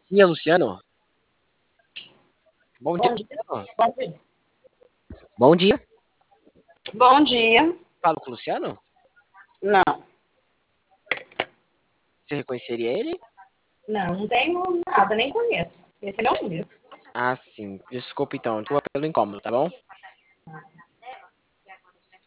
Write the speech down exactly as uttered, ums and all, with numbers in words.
dia, Luciano. Bom dia, Bom dia. Luciano. Bom dia. Bom dia. Bom dia. Falo com o Luciano? Não, Você reconheceria ele? não, não tenho nada, nem conheço. Esse é meu número. Ah, sim. Desculpa então, desculpa pelo incômodo, tá bom?